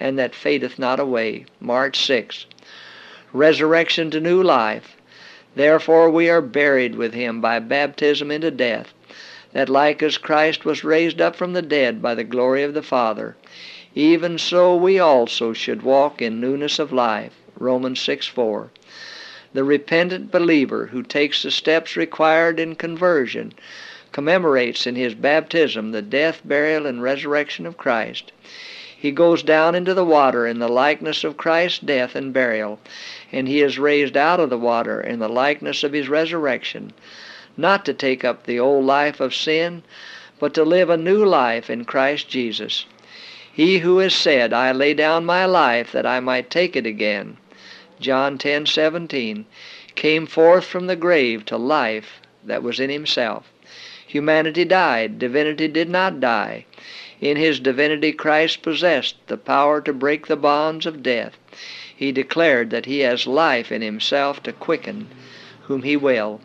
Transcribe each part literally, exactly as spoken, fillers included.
and that fadeth not away. March sixth. Resurrection to new life. Therefore we are buried with him by baptism into death, that like as Christ was raised up from the dead by the glory of the Father, even so we also should walk in newness of life. Romans six four. The repentant believer who takes the steps required in conversion commemorates in his baptism the death, burial, and resurrection of Christ. He goes down into the water in the likeness of Christ's death and burial, and he is raised out of the water in the likeness of his resurrection, not to take up the old life of sin, but to live a new life in Christ Jesus. He who has said, I lay down my life that I might take it again, John ten seventeen, came forth from the grave to life that was in himself. Humanity died, divinity did not die. In his divinity Christ possessed the power to break the bonds of death. He declared that he has life in himself to quicken whom he will.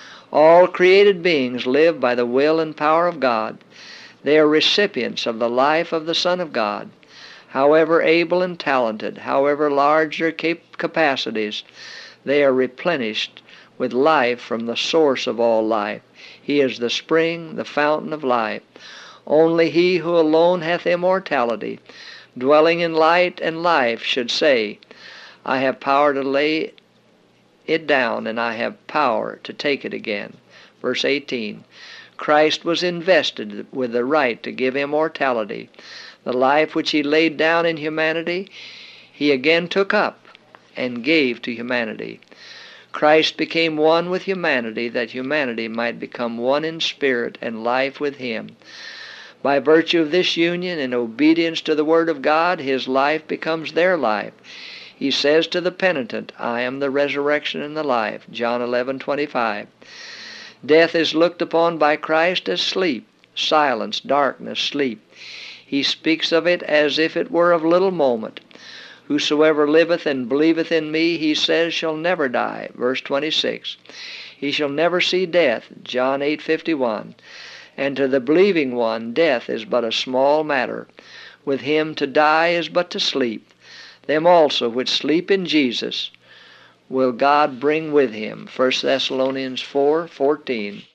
All created beings live by the will and power of God. They are recipients of the life of the Son of God. However able and talented, however large their cap- capacities, they are replenished with life from the source of all life. He is the spring, the fountain of life. Only he who alone hath immortality, dwelling in light and life, should say, I have power to lay it down, and I have power to take it again. Verse eighteen. Christ was invested with the right to give immortality. The life which he laid down in humanity, he again took up and gave to humanity. Christ became one with humanity, that humanity might become one in spirit and life with him. By virtue of this union, in obedience to the Word of God, his life becomes their life. He says to the penitent, I am the resurrection and the life, John eleven twenty-five. Death is looked upon by Christ as sleep, silence, darkness, sleep. He speaks of it as if it were of little moment. Whosoever liveth and believeth in me, he says, shall never die. Verse twenty-six. He shall never see death. John eight fifty-one. And to the believing one, death is but a small matter. With him to die is but to sleep. Them also which sleep in Jesus will God bring with him. First Thessalonians four fourteen.